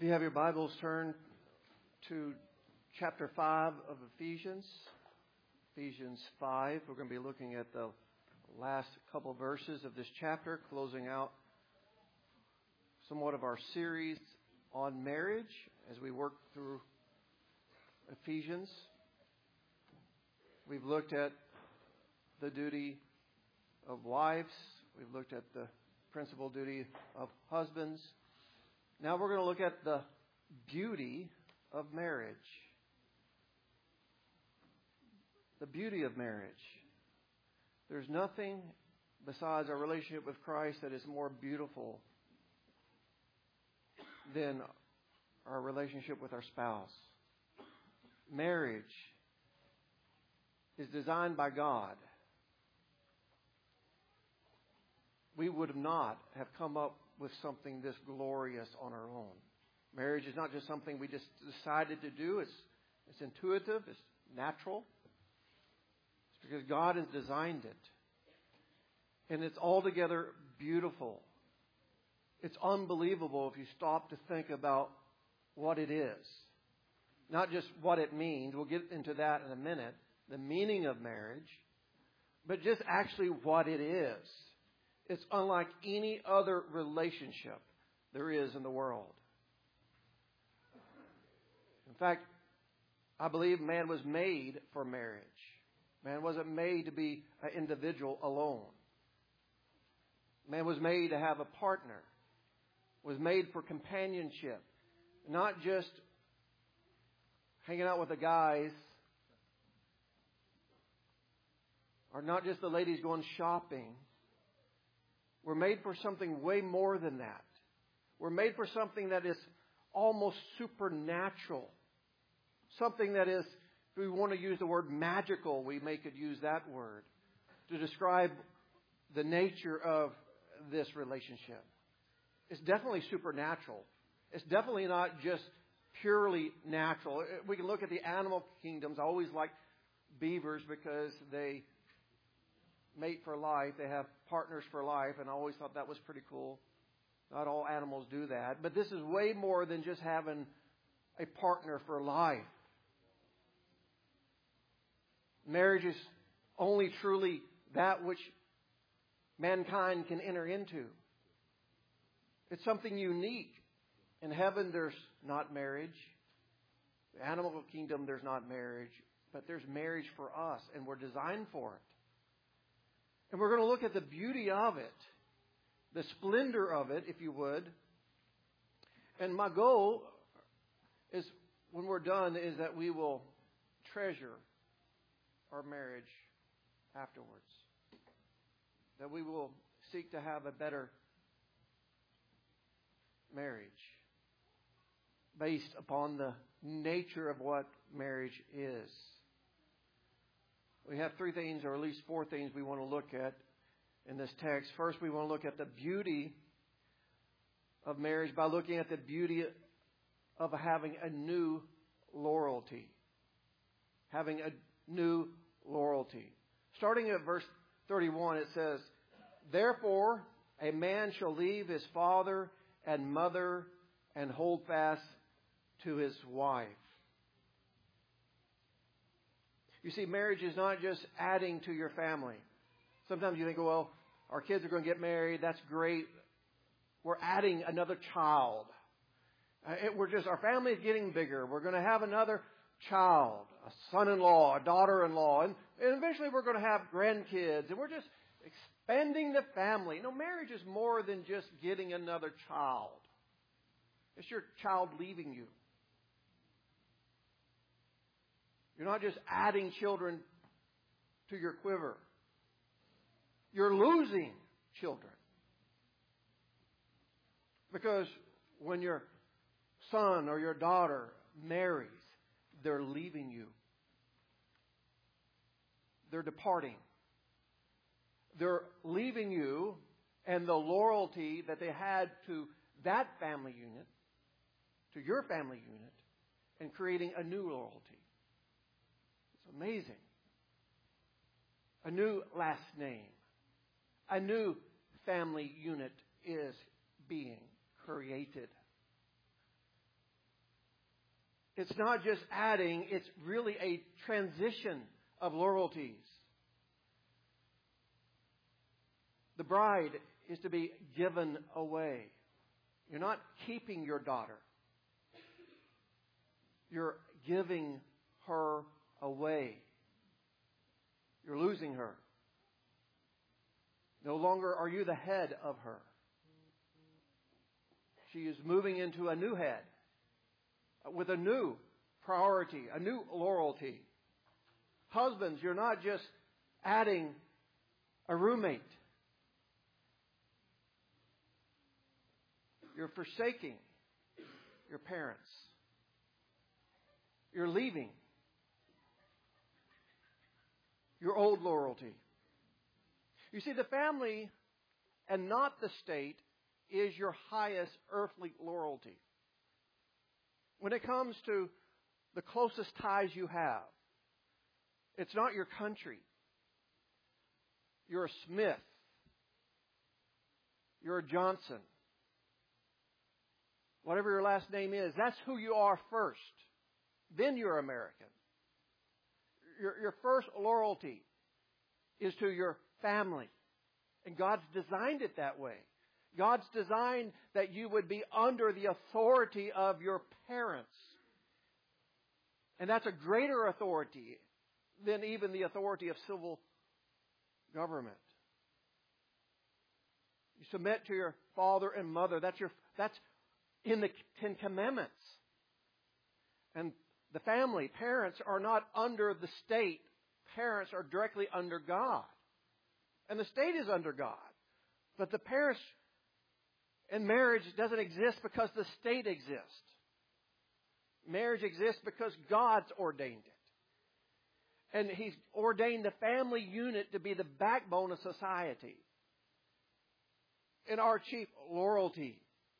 you have your Bibles, turn to chapter 5 of Ephesians. Ephesians 5. We're going to be looking at the last couple verses of this chapter, closing out somewhat of our series on marriage as we work through Ephesians. We've looked at the duty of wives. We've looked at the principal duty of husbands. Now we're going to look at the beauty of marriage. The beauty of marriage. There's nothing besides our relationship with Christ that is more beautiful than our relationship with our spouse. Marriage is designed by God. We would not have come up with something this glorious on our own. Marriage is not just something we just decided to do. It's intuitive. It's natural. It's because God has designed it. And it's altogether beautiful. It's unbelievable if you stop to think about what it is. Not just what it means. We'll get into that in a minute. The meaning of marriage. But just actually what it is. It's unlike any other relationship there is in the world. In fact, I believe man was made for marriage. Man wasn't made to be an individual alone. Man was made to have a partner. Was made for companionship. Not just hanging out with the guys. Or not just the ladies going shopping. We're made for something way more than that. We're made for something that is almost supernatural. Something that is, if we want to use the word magical, we could use that word to describe the nature of this relationship. It's definitely supernatural. It's definitely not just purely natural. We can look at the animal kingdoms. I always like beavers because they mate for life. They have partners for life, and I always thought that was pretty cool. Not all animals do that. But this is way more than just having a partner for life. Marriage is only truly that which mankind can enter into. It's something unique. In heaven, there's not marriage. The animal kingdom, there's not marriage. But there's marriage for us, and we're designed for it. And we're going to look at the beauty of it, the splendor of it, if you would. And my goal is, when we're done, is that we will treasure our marriage afterwards. That we will seek to have a better marriage based upon the nature of what marriage is. We have three things, or at least four things we want to look at in this text. First, we want to look at the beauty of marriage by looking at the beauty of having a new loyalty. Having a new loyalty. Starting at verse 31, it says, "Therefore, a man shall leave his father and mother and hold fast to his wife." You see, marriage is not just adding to your family. Sometimes you think, well, our kids are going to get married. That's great. We're adding another child. Our family is getting bigger. We're going to have another child, a son-in-law, a daughter-in-law, and eventually we're going to have grandkids, and we're just expanding the family. No, marriage is more than just getting another child. It's your child leaving you. You're not just adding children to your quiver. You're losing children. Because when your son or your daughter marries, they're leaving you. They're departing. They're leaving you, and the loyalty that they had to that family unit, to your family unit, and creating a new loyalty. It's amazing. A new last name. A new family unit is being created. It's not just adding, it's really a transition of loyalties. The bride is to be given away. You're not keeping your daughter. You're giving her away. You're losing her. No longer are you the head of her. She is moving into a new head with a new priority, a new loyalty. Husbands, you're not just adding a roommate. You're forsaking your parents. You're leaving your old loyalty. You see, the family and not the state is your highest earthly loyalty. When it comes to the closest ties you have, it's not your country. You're a Smith. You're a Johnson. Whatever your last name is, that's who you are first. Then you're American. Your first loyalty is to your family. And God's designed it that way. God's designed that you would be under the authority of your parents. And that's a greater authority than even the authority of civil government. You submit to your father and mother. That's in the Ten Commandments. And the family, parents are not under the state. Parents are directly under God. And the state is under God. But the parents and marriage doesn't exist because the state exists. Marriage exists because God's ordained it. And He's ordained the family unit to be the backbone of society. And our chief loyalty.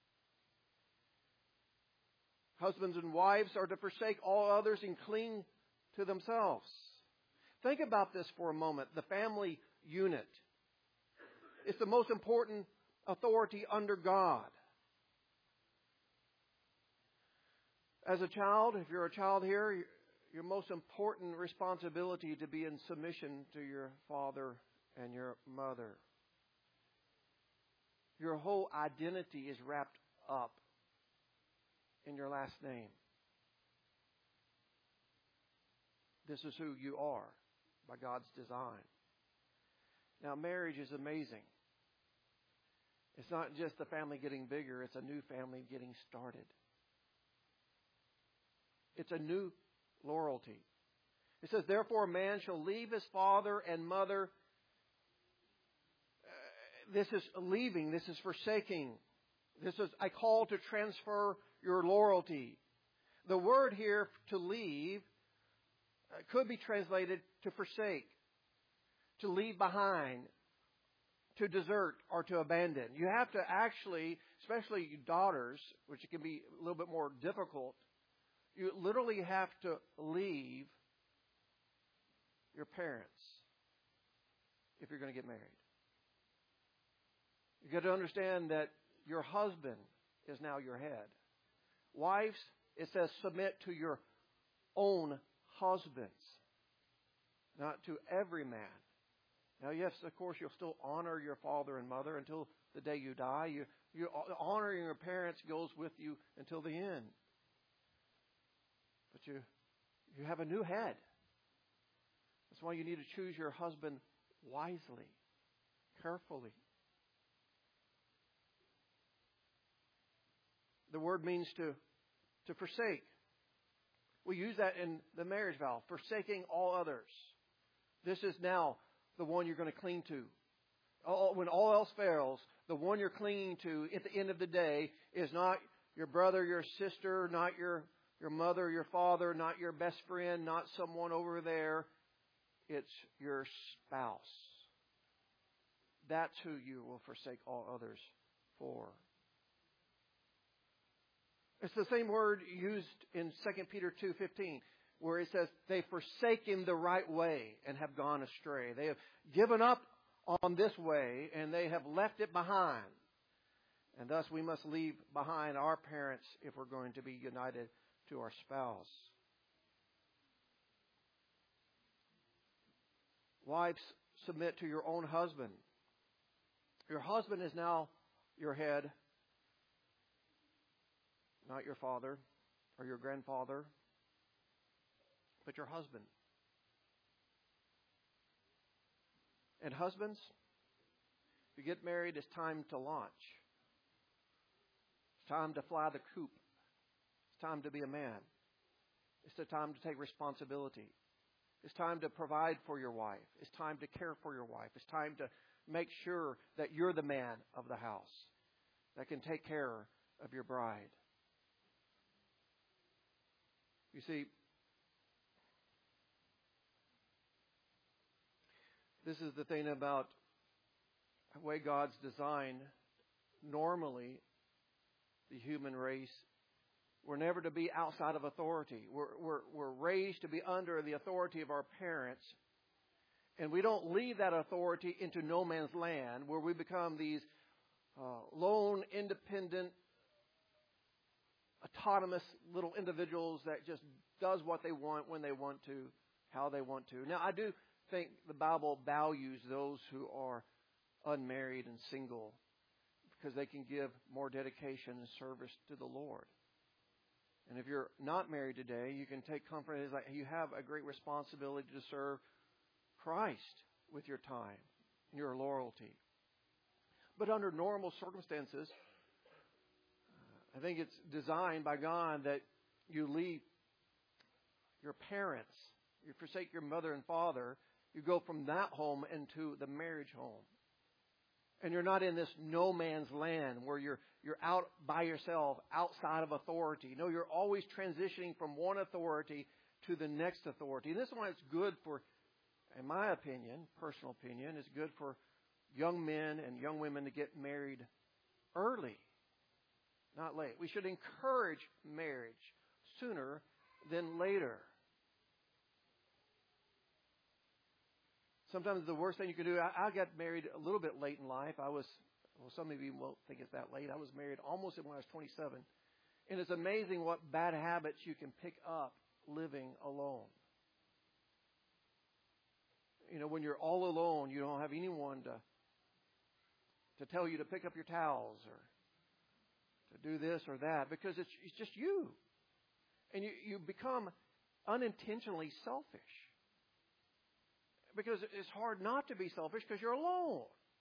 Husbands and wives are to forsake all others and cling to themselves. Think about this for a moment. The family unit. It's the most important authority under God. As a child, if you're a child here, your most important responsibility to be in submission to your father and your mother. Your whole identity is wrapped up in your last name. This is who you are by God's design. Now, marriage is amazing. It's not just the family getting bigger, it's a new family getting started. It's a new loyalty. It says, therefore a man shall leave his father and mother. This is leaving. This is forsaking. This is a call to transfer your loyalty. The word here, to leave, could be translated to forsake, to leave behind, to desert, or to abandon. You have to actually, especially daughters, which can be a little bit more difficult, you literally have to leave your parents if you're going to get married. You've got to understand that your husband is now your head. Wives, it says submit to your own husbands, not to every man. Now, yes, of course, you'll still honor your father and mother until the day you die. You honoring your parents goes with you until the end. But you have a new head. That's why you need to choose your husband wisely, carefully. The word means to forsake. We use that in the marriage vow, forsaking all others. This is now the one you're going to cling to. When all else fails, the one you're clinging to at the end of the day is not your brother, your sister, not your mother, your father, not your best friend, not someone over there. It's your spouse. That's who you will forsake all others for. It's the same word used in 2 Peter 2:15, where it says, they've forsaken the right way and have gone astray. They have given up on this way and they have left it behind. And thus we must leave behind our parents if we're going to be united to our spouse. Wives, submit to your own husband. Your husband is now your head, not your father or your grandfather, but your husband. And husbands, if you get married, it's time to launch. It's time to fly the coop. It's time to be a man. It's the time to take responsibility. It's time to provide for your wife. It's time to care for your wife. It's time to make sure that you're the man of the house that can take care of your bride. You see, this is the thing about the way God's designed normally the human race. We're never to be outside of authority. We're raised to be under the authority of our parents. And we don't leave that authority into no man's land where we become these lone, independent, autonomous little individuals that just does what they want, when they want to, how they want to. Now, I do think the Bible values those who are unmarried and single because they can give more dedication and service to the Lord. And if you're not married today, you can take comfort. It's like you have a great responsibility to serve Christ with your time and your loyalty. But under normal circumstances, I think it's designed by God that you leave your parents, you forsake your mother and father, you go from that home into the marriage home. And you're not in this no man's land where you're out by yourself, outside of authority. No, you're always transitioning from one authority to the next authority. And this is why it's good for, in my opinion, personal opinion, it's good for young men and young women to get married early, not late. We should encourage marriage sooner than later. Sometimes the worst thing you can do, I got married a little bit late in life. Some of you won't think it's that late. I was married almost when I was 27. And it's amazing what bad habits you can pick up living alone. You know, when you're all alone, you don't have anyone to tell you to pick up your towels or to do this or that because it's just you. And you become unintentionally selfish. Because it's hard not to be selfish because you're alone.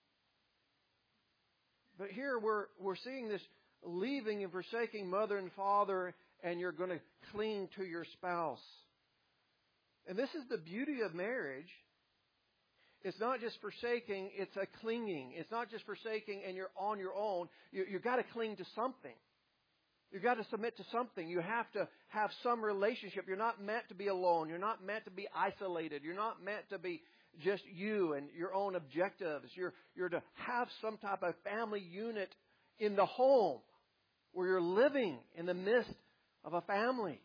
But here we're seeing this leaving and forsaking mother and father, and you're going to cling to your spouse. And this is the beauty of marriage. It's not just forsaking, it's a clinging. It's not just forsaking and you're on your own. You've got to cling to something. You've got to submit to something. You have to have some relationship. You're not meant to be alone. You're not meant to be isolated. You're not meant to be just you and your own objectives. You're to have some type of family unit in the home where you're living in the midst of a family.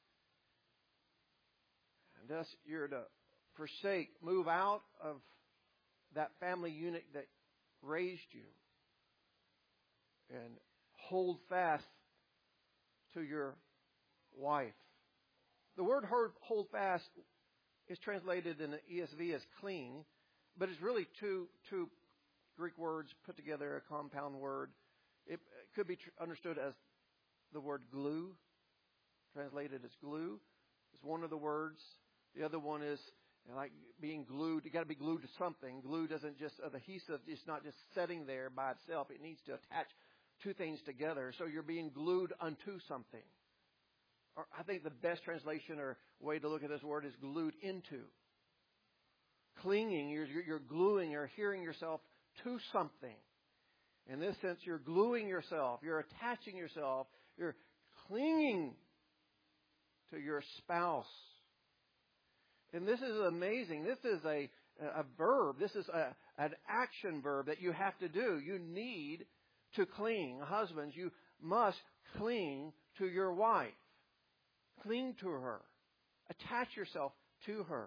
And thus you're to forsake, move out of that family unit that raised you and hold fast to your wife. The word hold fast is translated in the ESV as cling, but it's really two Greek words put together, a compound word. It could be understood as the word glue, translated as glue. It's one of the words. The other one is like being glued. You got to be glued to something. Glue doesn't just adhesive. It's not just sitting there by itself. It needs to attach two things together. So you're being glued unto something. Or I think the best translation or way to look at this word is glued into. Clinging, you're gluing, you're adhering yourself to something. In this sense, you're gluing yourself, you're attaching yourself, you're clinging to your spouse. And this is amazing. This is a verb. This is an action verb that you have to do. You need to cling. Husbands, you must cling to your wife. Cling to her. Attach yourself to her.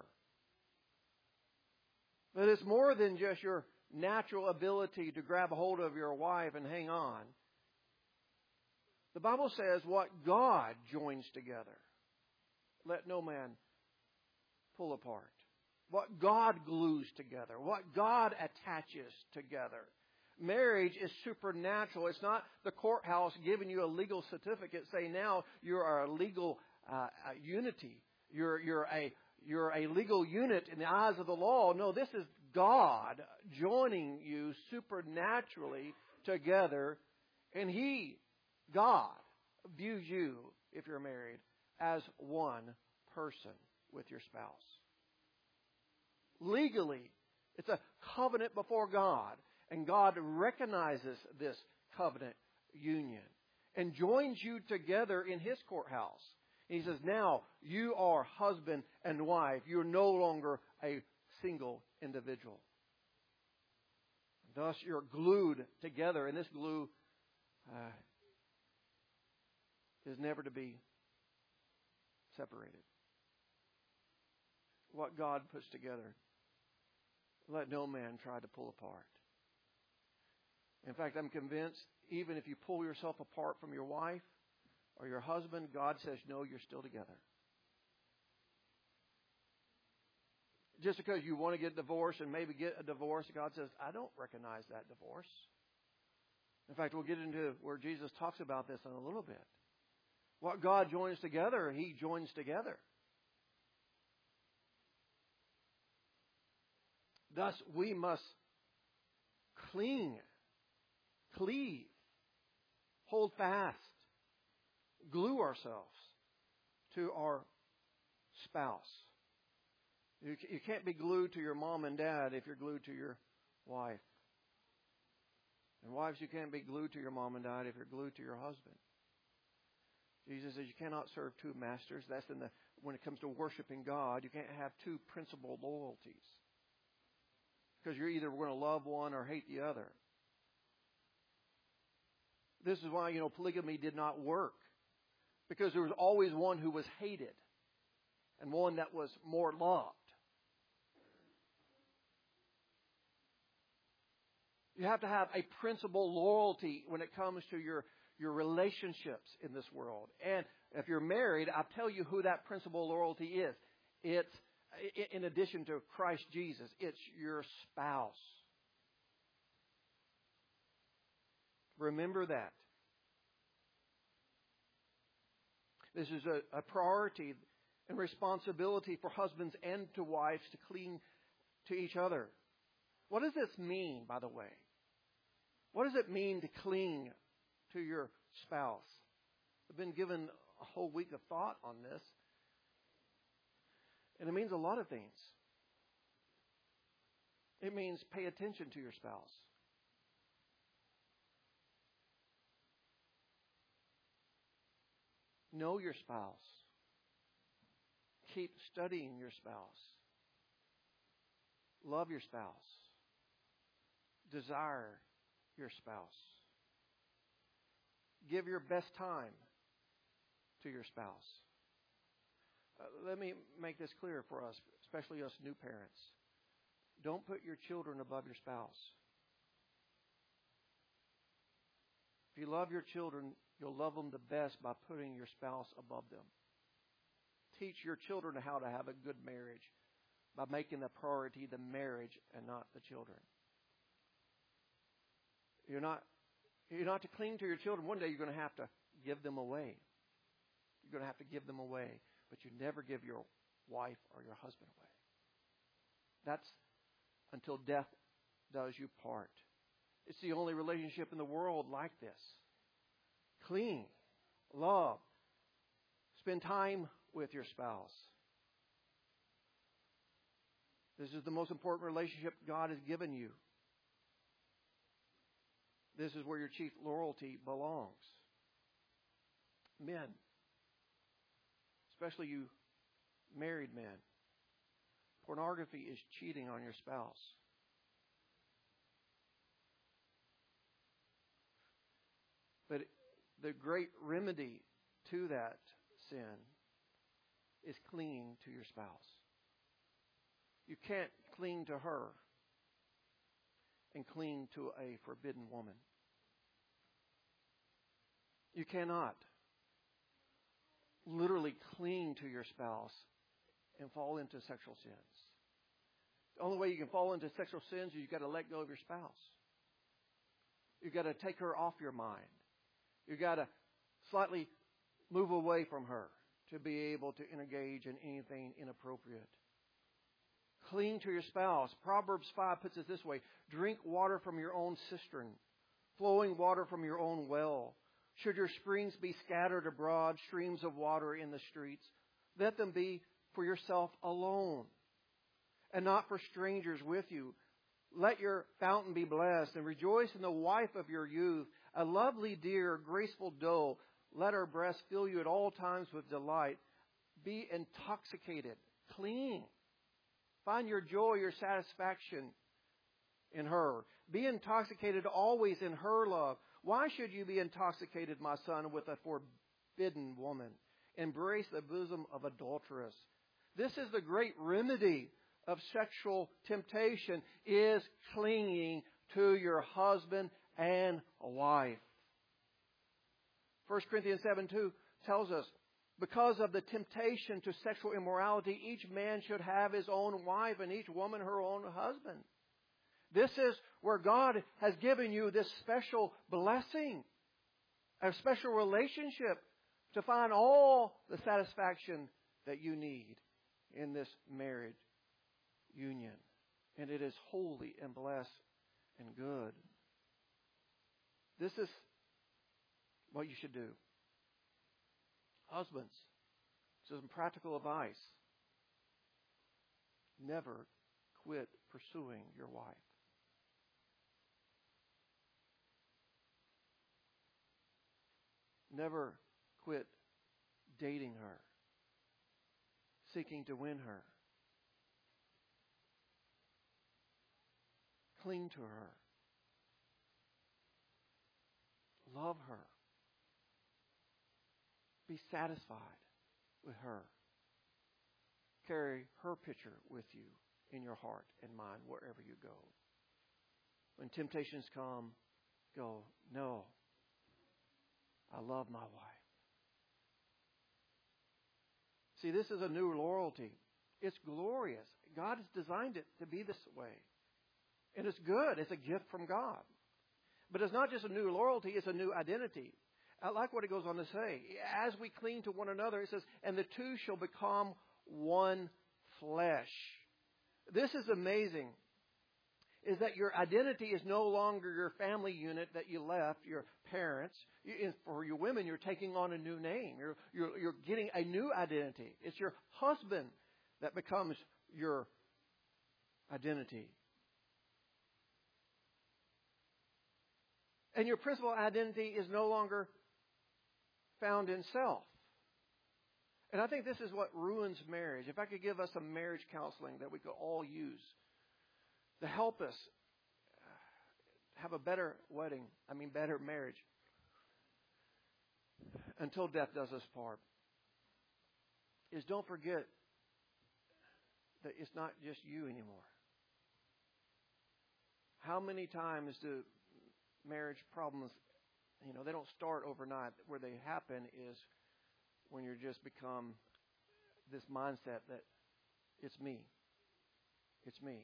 But it's more than just your natural ability to grab a hold of your wife and hang on. The Bible says what God joins together, let no man pull apart. What God glues together, what God attaches together. Marriage is supernatural. It's not the courthouse giving you a legal certificate saying now you are a legal unity. You're a legal unit in the eyes of the law. No, this is God joining you supernaturally together. And He, God, views you, if you're married, as one person with your spouse. Legally, it's a covenant before God. And God recognizes this covenant union and joins you together in His courthouse. He says, now you are husband and wife. You're no longer a single individual. Thus, you're glued together, and this glue is never to be separated. What God puts together, let no man try to pull apart. In fact, I'm convinced even if you pull yourself apart from your wife or your husband, God says, no, you're still together. Just because you want to get divorced and maybe get a divorce, God says, I don't recognize that divorce. In fact, we'll get into where Jesus talks about this in a little bit. What God joins together, He joins together. Thus, we must cleave, hold fast, glue ourselves to our spouse. You can't be glued to your mom and dad if you're glued to your wife. And wives, you can't be glued to your mom and dad if you're glued to your husband. Jesus says you cannot serve two masters. That's when it comes to worshiping God, you can't have two principal loyalties. Because you're either going to love one or hate the other. This is why, polygamy did not work. Because there was always one who was hated and one that was more loved. You have to have a principal loyalty when it comes to your relationships in this world. And if you're married, I'll tell you who that principal loyalty is. It's, in addition to Christ Jesus, it's your spouse. Remember that. This is a priority and responsibility for husbands and to wives to cling to each other. What does this mean, by the way? What does it mean to cling to your spouse? I've been given a whole week of thought on this. And it means a lot of things. It means pay attention to your spouse. Know your spouse. Keep studying your spouse. Love your spouse. Desire your spouse. Give your best time to your spouse. Let me make this clear for us, especially us new parents. Don't put your children above your spouse. If you love your children, you'll love them the best by putting your spouse above them. Teach your children how to have a good marriage by making the priority the marriage and not the children. You're not to cling to your children. One day you're going to have to give them away. You're going to have to give them away. But you never give your wife or your husband away. That's until death does you part. It's the only relationship in the world like this. Cling, love, spend time with your spouse. This is the most important relationship God has given you. This is where your chief loyalty belongs. Men, especially you married men, pornography is cheating on your spouse. But the great remedy to that sin is clinging to your spouse. You can't cling to her and cling to a forbidden woman. You cannot literally cling to your spouse and fall into sexual sins. The only way you can fall into sexual sins is you've got to let go of your spouse. You've got to take her off your mind. You've got to slightly move away from her to be able to engage in anything inappropriate. Cling to your spouse. Proverbs 5 puts it this way: drink water from your own cistern, flowing water from your own well. Should your springs be scattered abroad, streams of water in the streets, let them be for yourself alone, and not for strangers with you. Let your fountain be blessed, and rejoice in the wife of your youth, a lovely deer, graceful doe. Let her breast fill you at all times with delight. Be intoxicated, clean. Find your joy, your satisfaction in her. Be intoxicated always in her love. Why should you be intoxicated, my son, with a forbidden woman? Embrace the bosom of adulteress. This is the great remedy of sexual temptation, is clinging to your husband and wife. 1 Corinthians 7:2 tells us, because of the temptation to sexual immorality, each man should have his own wife and each woman her own husband. This is where God has given you this special blessing, a special relationship to find all the satisfaction that you need in this marriage union. And it is holy and blessed and good. This is what you should do. Husbands, some practical advice. Never quit pursuing your wife. Never quit dating her, seeking to win her. Cling to her. Love her. Be satisfied with her. Carry her picture with you in your heart and mind wherever you go. When temptations come, go, no, I love my wife. See, this is a new loyalty. It's glorious. God has designed it to be this way. And it's good. It's a gift from God. But it's not just a new loyalty, it's a new identity. I like what it goes on to say. As we cling to one another, it says, and the two shall become one flesh. This is amazing. Is that your identity is no longer your family unit that you left, your parents. For your women, you're taking on a new name. You're getting a new identity. It's your husband that becomes your identity. And your principal identity is no longer found in self. And I think this is what ruins marriage. If I could give us some marriage counseling that we could all use to help us have a better better marriage until death does us part, is don't forget that it's not just you anymore. How many times do marriage problems, they don't start overnight. Where they happen is when you just become this mindset that it's me. It's me.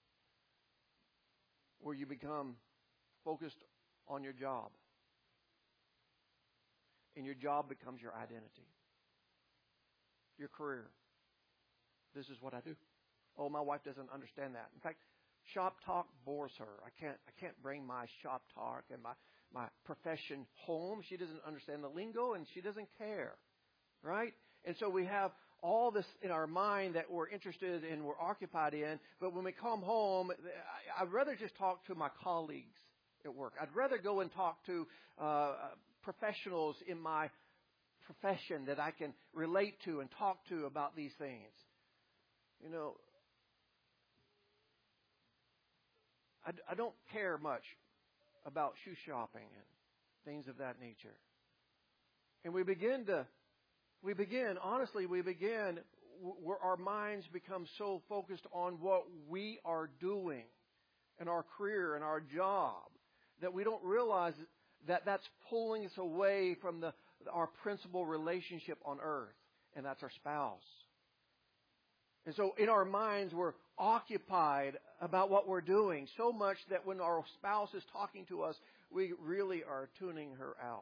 Where you become focused on your job. And your job becomes your identity. Your career. This is what I do. Oh, my wife doesn't understand that. In fact, shop talk bores her. I can't bring my shop talk and my profession home. She doesn't understand the lingo and she doesn't care. Right? And so we have all this in our mind that we're interested in, we're occupied in. But when we come home, I'd rather just talk to my colleagues at work. I'd rather go and talk to professionals in my profession that I can relate to and talk to about these things. I don't care much about shoe shopping and things of that nature. And we begin where our minds become so focused on what we are doing in our career and our job that we don't realize That's pulling us away from our principal relationship on earth, and that's our spouse. And so in our minds, we're occupied about what we're doing so much that when our spouse is talking to us, we really are tuning her out.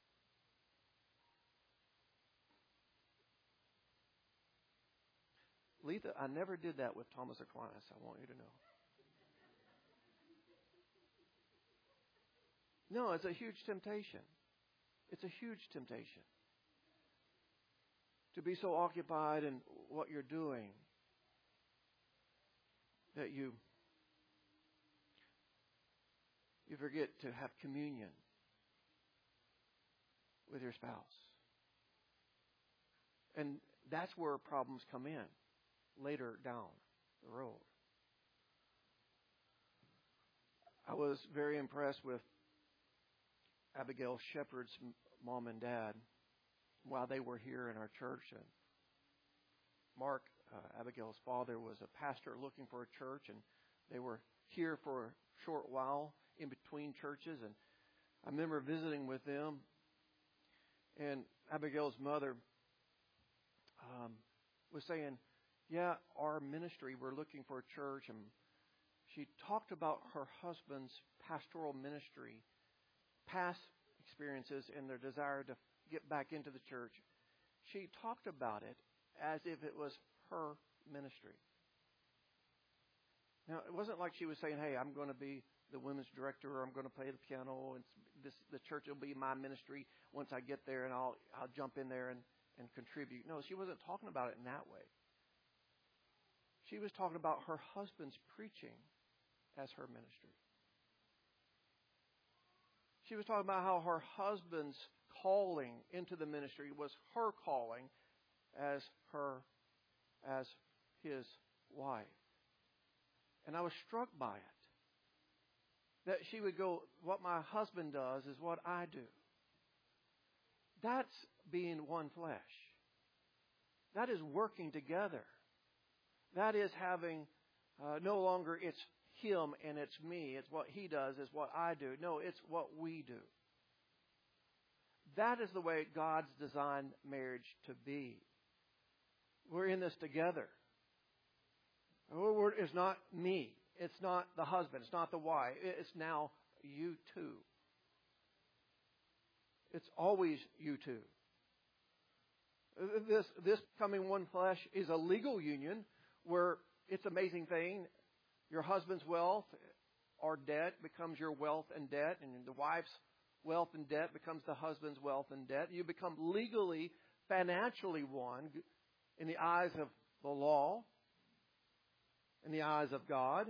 Letha, I never did that with Thomas Aquinas, I want you to know. No, it's a huge temptation. It's a huge temptation to be so occupied in what you're doing that you forget to have communion with your spouse. And that's where problems come in later down the road. I was very impressed with Abigail Shepard's mom and dad while they were here in our church. And Mark, Abigail's father, was a pastor looking for a church, and they were here for a short while in between churches. And I remember visiting with them, and Abigail's mother was saying, yeah, our ministry, we're looking for a church. And she talked about her husband's pastoral ministry, past experiences, and their desire to get back into the church. She talked about it as if it was her ministry. Now, it wasn't like she was saying, hey, I'm going to be the women's director, or I'm going to play the piano, and the church will be my ministry once I get there, and I'll jump in there and contribute. No, she wasn't talking about it in that way. She was talking about her husband's preaching as her ministry. She was talking about how her husband's calling into the ministry was her calling as his wife. And I was struck by it. That she would go, what my husband does is what I do. That's being one flesh. That is working together. That is having no longer it's him and it's me. It's what he does is what I do. No, it's what we do. That is the way God's designed marriage to be. We're in this together. It's not me. It's not the husband. It's not the wife. It's now you two. It's always you two. This becoming one flesh is a legal union where it's an amazing thing. Your husband's wealth or debt becomes your wealth and debt, and the wife's wealth and debt becomes the husband's wealth and debt. You become legally, financially one in the eyes of the law, in the eyes of God.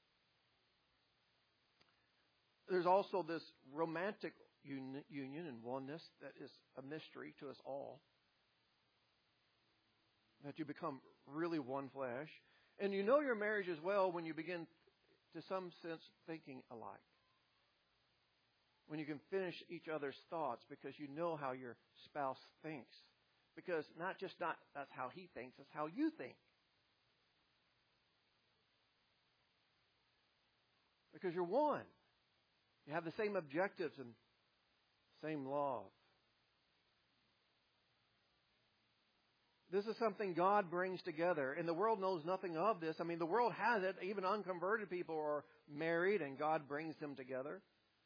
There's also this romantic union and oneness that is a mystery to us all. That you become really one flesh. And you know your marriage as well when you begin, to some sense, thinking alike. When you can finish each other's thoughts because you know how your spouse thinks. Because not that's how he thinks, it's how you think. Because you're one. You have the same objectives and same love. This is something God brings together, and the world knows nothing of this. I mean, the world has it. Even unconverted people are married, and God brings them together.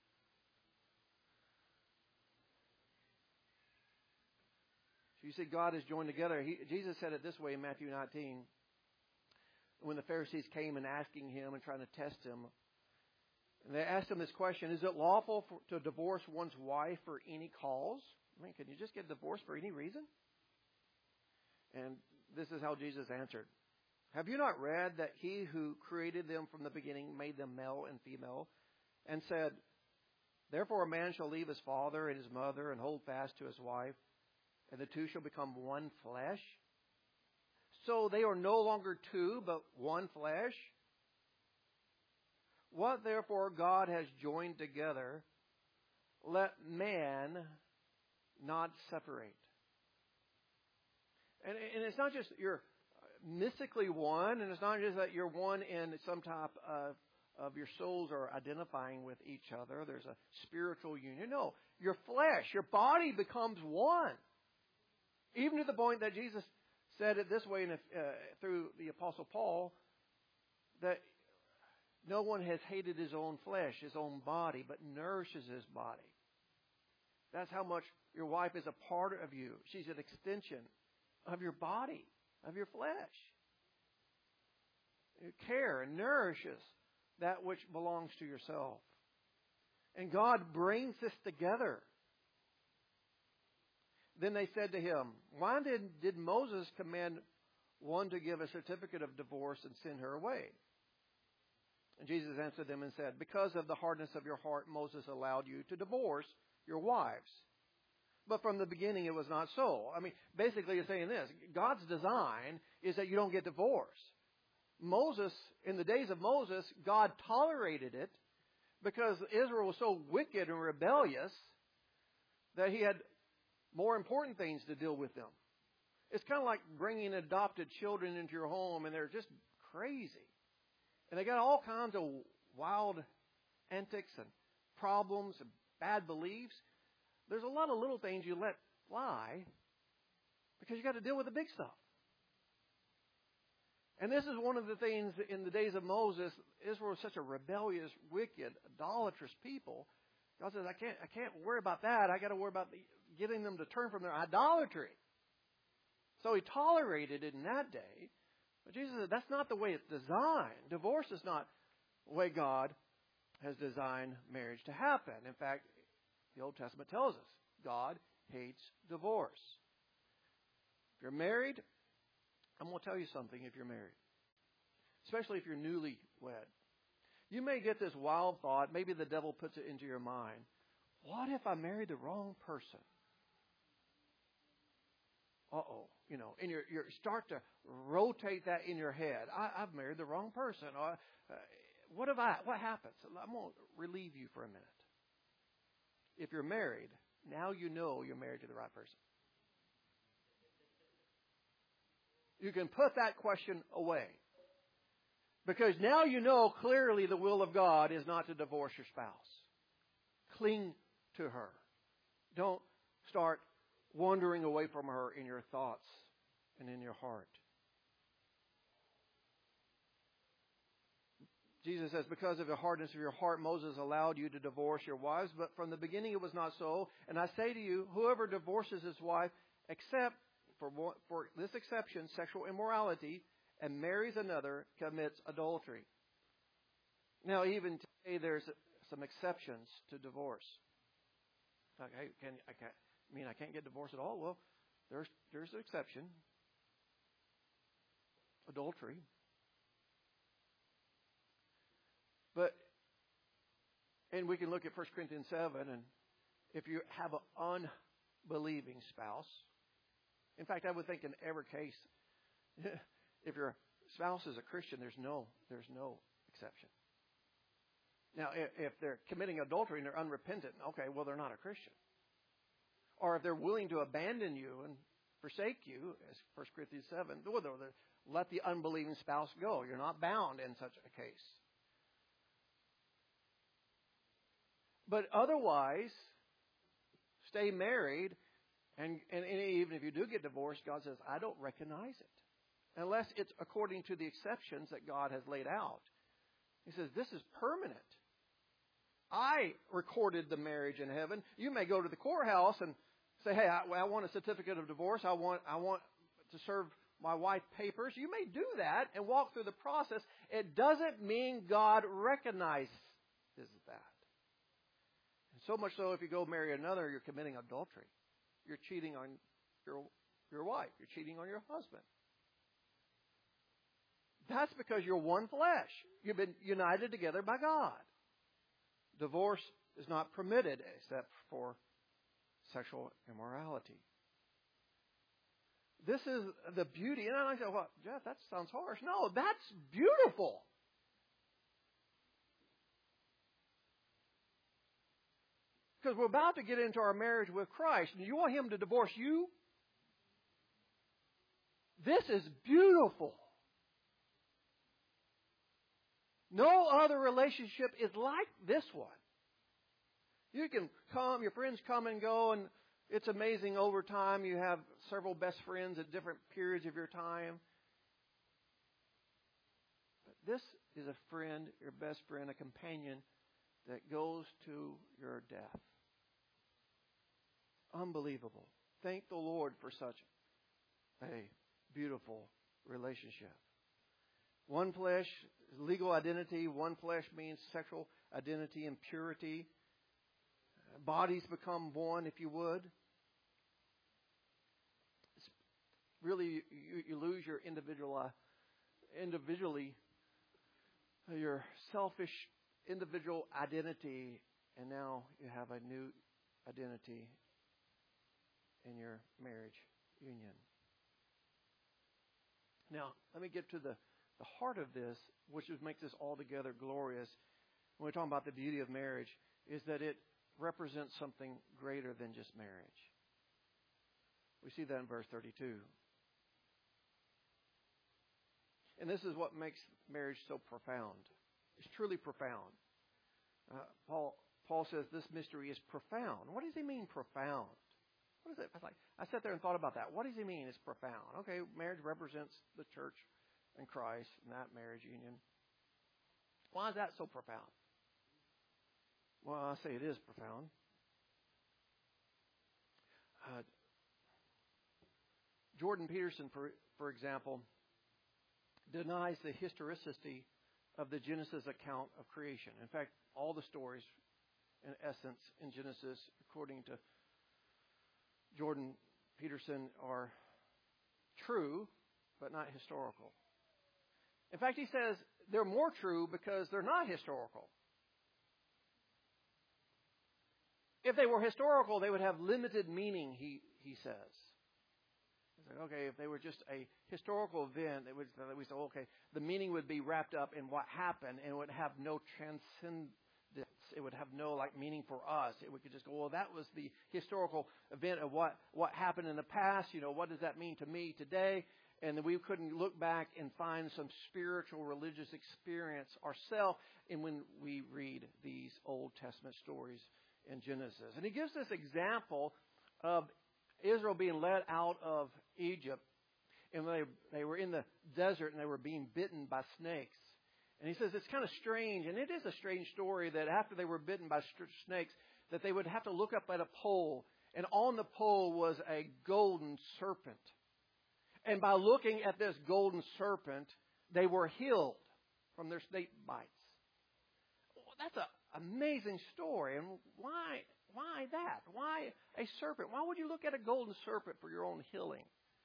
So you see, God is joined together. Jesus said it this way in Matthew 19. When the Pharisees came and asking him and trying to test him, and they asked him this question: is it lawful to divorce one's wife for any cause? I mean, can you just get divorced for any reason? And this is how Jesus answered. Have you not read that he who created them from the beginning made them male and female, and said, therefore a man shall leave his father and his mother and hold fast to his wife, and the two shall become one flesh? So they are no longer two, but one flesh. What therefore God has joined together, let man not separate. And it's not just you're mystically one, and it's not just that you're one in some type of your souls are identifying with each other. There's a spiritual union. No, your flesh, your body becomes one. Even to the point that Jesus said it this way through the Apostle Paul, that no one has hated his own flesh, his own body, but nourishes his body. That's how much your wife is a part of you. She's an extension of your body, of your flesh. It care and nourishes that which belongs to yourself. And God brings this together. Then they said to him, why did Moses command one to give a certificate of divorce and send her away? And Jesus answered them and said, because of the hardness of your heart, Moses allowed you to divorce your wives. But from the beginning, it was not so. I mean, basically, you're saying this. God's design is that you don't get divorced. Moses, in the days of Moses, God tolerated it because Israel was so wicked and rebellious that he had more important things to deal with them. It's kind of like bringing adopted children into your home, and they're just crazy. And they got all kinds of wild antics and problems and bad beliefs. There's a lot of little things you let fly because you got to deal with the big stuff. And this is one of the things in the days of Moses. Israel was such a rebellious, wicked, idolatrous people. God says, I can't worry about that. I got to worry about getting them to turn from their idolatry. So he tolerated it in that day. But Jesus said, that's not the way it's designed. Divorce is not the way God has designed marriage to happen. In fact, the Old Testament tells us God hates divorce. If you're married, I'm going to tell you something if you're married. Especially if you're newly wed. You may get this wild thought, maybe the devil puts it into your mind. What if I married the wrong person? Uh-oh. And you start to rotate that in your head. I've married the wrong person. What happens? I'm going to relieve you for a minute. If you're married, now you know you're married to the right person. You can put that question away. Because now you know clearly the will of God is not to divorce your spouse. Cling to her. Don't start wandering away from her in your thoughts and in your heart. Jesus says, because of the hardness of your heart, Moses allowed you to divorce your wives, but from the beginning it was not so. And I say to you, whoever divorces his wife, except for this exception, sexual immorality, and marries another, commits adultery. Now, even today, there's some exceptions to divorce. Like, hey, I can't get divorced at all? Well, there's an exception. Adultery. And we can look at 1 Corinthians 7, and if you have an unbelieving spouse, in fact, I would think in every case, if your spouse is a Christian, there's no exception. Now, if they're committing adultery and they're unrepentant, okay, well, they're not a Christian. Or if they're willing to abandon you and forsake you, as 1 Corinthians 7, let the unbelieving spouse go. You're not bound in such a case. But otherwise, stay married, and even if you do get divorced, God says, I don't recognize it. Unless it's according to the exceptions that God has laid out. He says, this is permanent. I recorded the marriage in heaven. You may go to the courthouse and say, hey, I want a certificate of divorce. I want to serve my wife papers. You may do that and walk through the process. It doesn't mean God recognizes that. And so much so, if you go marry another, you're committing adultery. You're cheating on your wife. You're cheating on your husband. That's because you're one flesh. You've been united together by God. Divorce is not permitted except for sexual immorality. This is the beauty. And I say, well, Jeff, that sounds harsh. No, that's beautiful. Because we're about to get into our marriage with Christ, and you want Him to divorce you? This is beautiful. No other relationship is like this one. You can come, your friends come and go, and it's amazing over time. You have several best friends at different periods of your time. But this is a friend, your best friend, a companion that goes to your death. Unbelievable. Thank the Lord for such a beautiful relationship. One flesh, legal identity. One flesh means sexual identity and purity. Bodies become one, if you would. It's really, you lose your individually, your selfish individual identity, and now you have a new identity in your marriage union. Now, let me get to the heart of this, which makes this altogether glorious. When we're talking about the beauty of marriage, is that it represents something greater than just marriage. We see that in verse 32. And this is what makes marriage so profound. It's truly profound. Paul says this mystery is profound. What does he mean, profound? What is it? I sat there and thought about that. What does he mean it's profound? Okay, marriage represents the church and Christ and that marriage union. Why is that so profound? Well, I say it is profound. Jordan Peterson, for example, denies the historicity of the Genesis account of creation. In fact, all the stories, in essence, in Genesis, according to Jordan Peterson, are true, but not historical. In fact, he says they're more true because they're not historical. If they were historical, they would have limited meaning, he says. He's like, okay, if they were just a historical event, we say, okay, the meaning would be wrapped up in what happened, and it would have no transcendence. It would have no meaning for us. We could just go, well, that was the historical event of what happened in the past. What does that mean to me today? And then we couldn't look back and find some spiritual religious experience ourselves when we read these Old Testament stories in Genesis. And he gives this example of Israel being led out of Egypt, and they were in the desert and they were being bitten by snakes. And he says it's kind of strange, and it is a strange story, that after they were bitten by snakes, that they would have to look up at a pole, and on the pole was a golden serpent. And by looking at this golden serpent, they were healed from their snake bites. That's an amazing story. And why that? Why a serpent? Why would you look at a golden serpent for your own healing?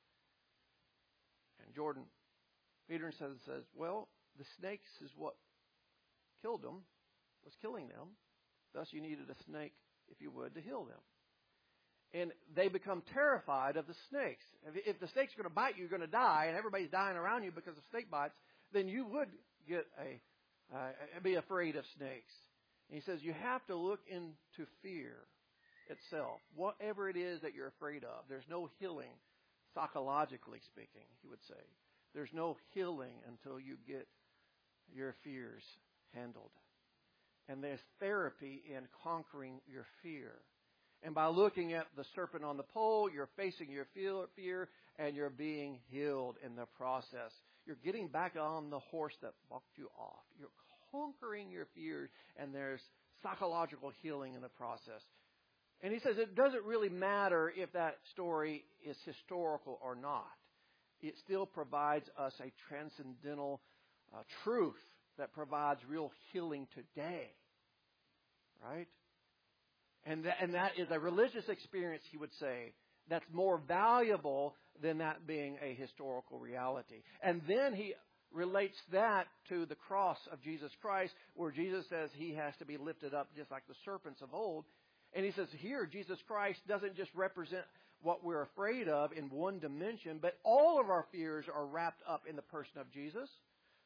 And Jordan Peterson says, well, the snakes is what killed them, was killing them. Thus you needed a snake, if you would, to heal them. And they become terrified of the snakes. If the snake's going to bite you, you're going to die, and everybody's dying around you because of snake bites, then you would get be afraid of snakes. And he says you have to look into fear itself. Whatever it is that you're afraid of, there's no healing, psychologically speaking, he would say. There's no healing until you get your fears handled. And there's therapy in conquering your fear. And by looking at the serpent on the pole, you're facing your fear, and you're being healed in the process. You're getting back on the horse that bucked you off. You're conquering your fears, and there's psychological healing in the process. And he says it doesn't really matter if that story is historical or not. It still provides us a transcendental truth that provides real healing today. Right? And that is a religious experience, he would say, that's more valuable than that being a historical reality. And then he relates that to the cross of Jesus Christ, where Jesus says he has to be lifted up just like the serpents of old. And he says here, Jesus Christ doesn't just represent what we're afraid of in one dimension, but all of our fears are wrapped up in the person of Jesus.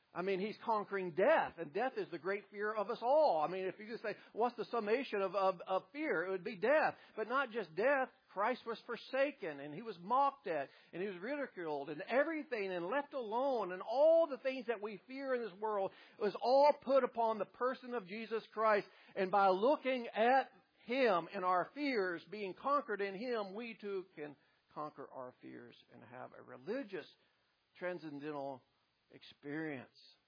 I mean, He's conquering death, and death is the great fear of us all. I mean, if you just say, what's the summation of fear? It would be death. But not just death. Christ was forsaken, and He was mocked at, and He was ridiculed, and everything, and left alone, and all the things that we fear in this world was all put upon the person of Jesus Christ. And by looking at Him and our fears being conquered in Him, we too can conquer our fears and have a religious, transcendental experience.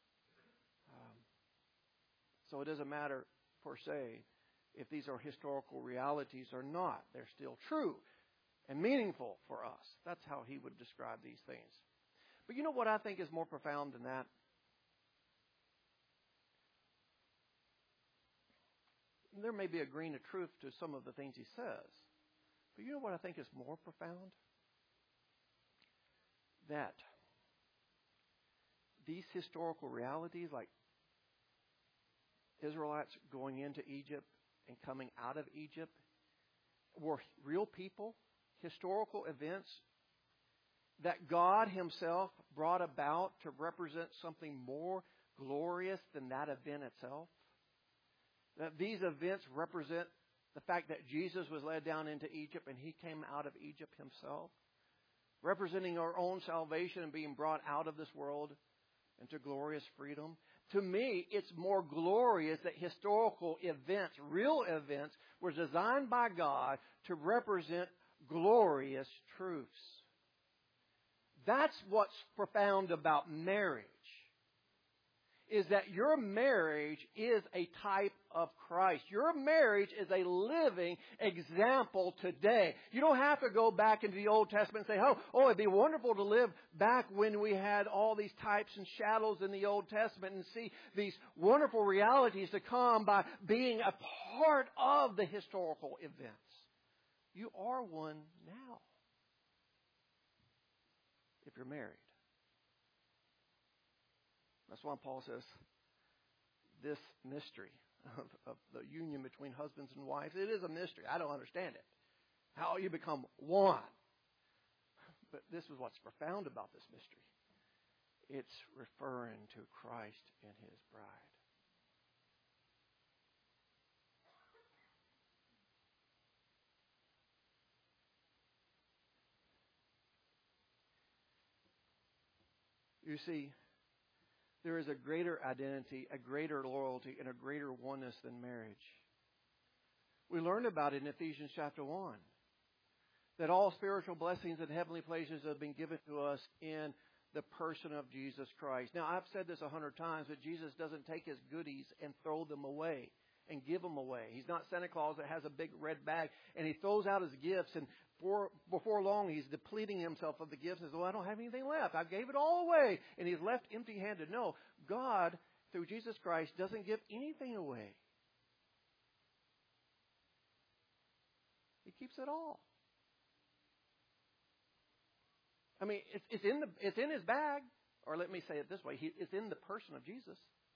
So it doesn't matter, per se, if these are historical realities or not. They're still true and meaningful for us. That's how he would describe these things. But you know what I think is more profound than that? There may be a grain of truth to some of the things he says. But you know what I think is more profound? That these historical realities, like Israelites going into Egypt and coming out of Egypt, were real people, historical events that God Himself brought about to represent something more glorious than that event itself. That these events represent the fact that Jesus was led down into Egypt and He came out of Egypt Himself, representing our own salvation and being brought out of this world into glorious freedom. To me, it's more glorious that historical events, real events, were designed by God to represent glorious truths. That's what's profound about marriage, is that your marriage is a type of Christ. Your marriage is a living example today. You don't have to go back into the Old Testament and say, oh, it'd be wonderful to live back when we had all these types and shadows in the Old Testament and see these wonderful realities to come by being a part of the historical events. You are one now, if you're married. That's why Paul says this mystery of the union between husbands and wives, it is a mystery. I don't understand it. How you become one. But this is what's profound about this mystery. It's referring to Christ and His bride. You see, there is a greater identity, a greater loyalty, and a greater oneness than marriage. We learned about it in Ephesians chapter 1. That all spiritual blessings and heavenly places have been given to us in the person of Jesus Christ. Now, I've said this 100 times, but Jesus doesn't take His goodies and throw them away and give them away. He's not Santa Claus that has a big red bag and He throws out His gifts, and before long He's depleting Himself of the gifts and says, I don't have anything left. I gave it all away. And He's left empty-handed. No, God, through Jesus Christ, doesn't give anything away. He keeps it all. I mean, it's in His bag, or let me say it this way: it's in the person of Jesus.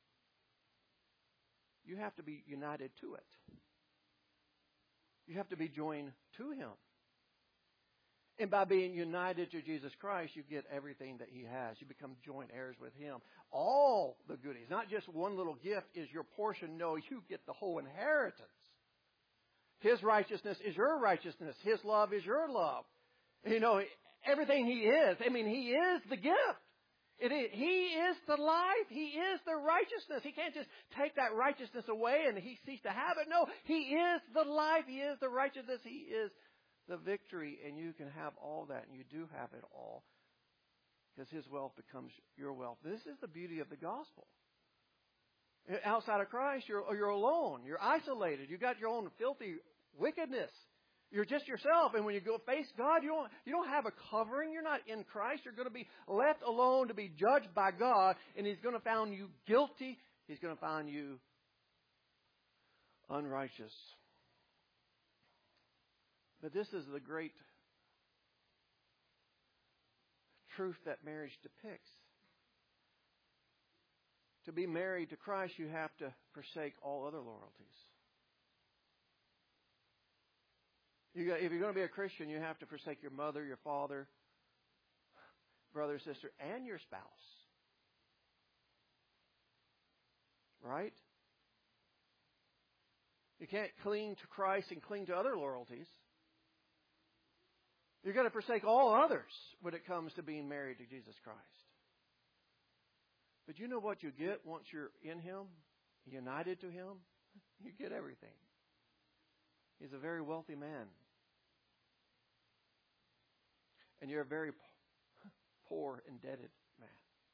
You have to be united to it. You have to be joined to Him. And by being united to Jesus Christ, you get everything that He has. You become joint heirs with Him. All the goodies, not just one little gift is your portion. No, you get the whole inheritance. His righteousness is your righteousness. His love is your love. You know, everything He is. I mean, He is the gift. He is the life. He is the righteousness. He can't just take that righteousness away and He cease to have it. No, He is the life. He is the righteousness. He is the victory. And you can have all that, and you do have it all, because His wealth becomes your wealth. This is the beauty of the gospel. Outside of Christ, you're alone. You're isolated. You got your own filthy wickedness. You're just yourself. And when you go face God, you don't have a covering. You're not in Christ. You're going to be left alone to be judged by God. And He's going to find you guilty. He's going to find you unrighteous. But this is the great truth that marriage depicts. To be married to Christ, you have to forsake all other loyalties. If you're going to be a Christian, you have to forsake your mother, your father, brother, sister, and your spouse. Right? You can't cling to Christ and cling to other loyalties. You've got to forsake all others when it comes to being married to Jesus Christ. But you know what you get once you're in Him, united to Him? You get everything. He's a very wealthy man. And you're a very poor, indebted man.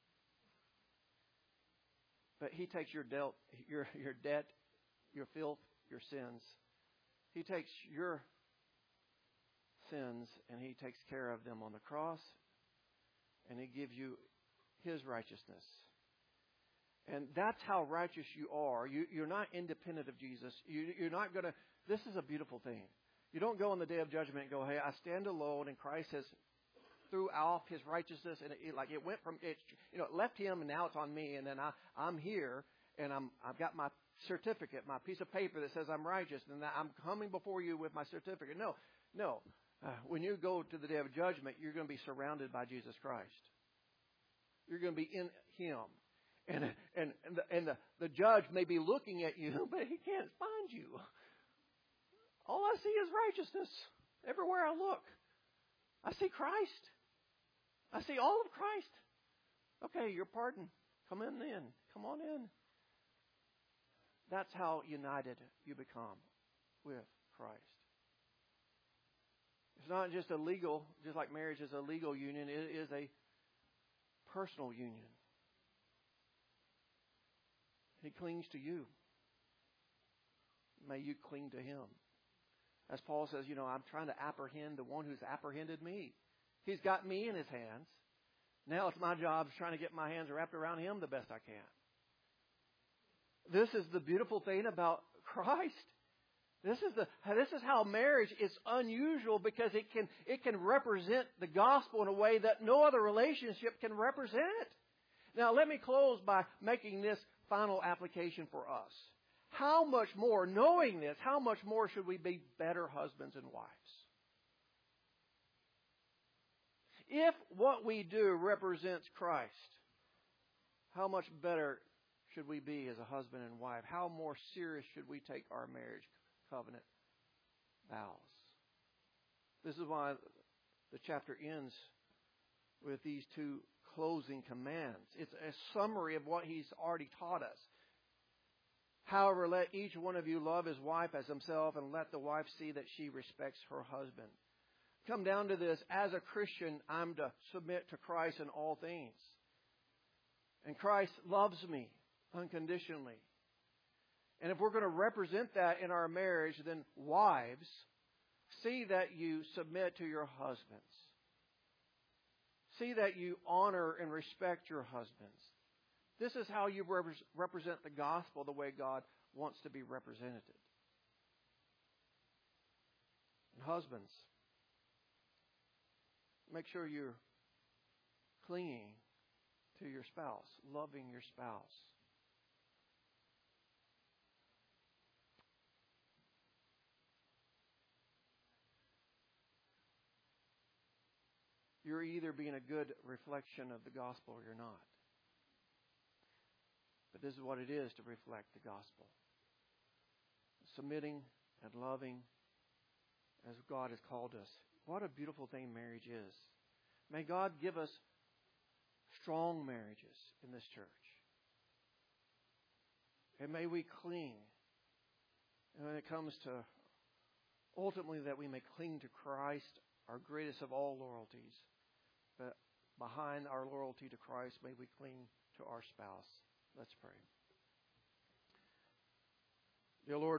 But He takes your debt, your filth, your sins. He takes your sins and He takes care of them on the cross. And He gives you His righteousness. And that's how righteous you are. You're not independent of Jesus. You're not going to... This is a beautiful thing. You don't go on the day of judgment and go, hey, I stand alone and Christ has threw off His righteousness. And it went from... It left Him and now it's on me. And then I'm here and I've got my certificate, my piece of paper that says I'm righteous. And I'm coming before you with my certificate. No. When you go to the day of judgment, you're going to be surrounded by Jesus Christ. You're going to be in Him. And the judge may be looking at you, but he can't find you. All I see is righteousness everywhere I look. I see Christ. I see all of Christ. Okay, you're pardoned. Come on in. That's how united you become with Christ. It's not just a legal, just like marriage is a legal union, it is a personal union. He clings to you. May you cling to Him. As Paul says, I'm trying to apprehend the one who's apprehended me. He's got me in His hands. Now it's my job trying to get my hands wrapped around Him the best I can. This is the beautiful thing about Christ. This is how marriage is unusual because it can represent the gospel in a way that no other relationship can represent. Now let me close by making this final application for us. How much more, knowing this, how much more should we be better husbands and wives? If what we do represents Christ, how much better should we be as a husband and wife? How more serious should we take our marriage covenant vows? This is why the chapter ends with these two closing commands. It's a summary of what He's already taught us. However, let each one of you love his wife as himself, and let the wife see that she respects her husband. Come down to this, as a Christian, I'm to submit to Christ in all things. And Christ loves me unconditionally. And if we're going to represent that in our marriage, then wives, see that you submit to your husbands. See that you honor and respect your husbands. This is how you represent the gospel the way God wants to be represented. And husbands, make sure you're clinging to your spouse, loving your spouse. You're either being a good reflection of the gospel or you're not. But this is what it is to reflect the gospel. Submitting and loving as God has called us. What a beautiful thing marriage is. May God give us strong marriages in this church. And may we cling. And when it comes to ultimately that we may cling to Christ, our greatest of all loyalties. But behind our loyalty to Christ, may we cling to our spouse. Let's pray. Dear Lord,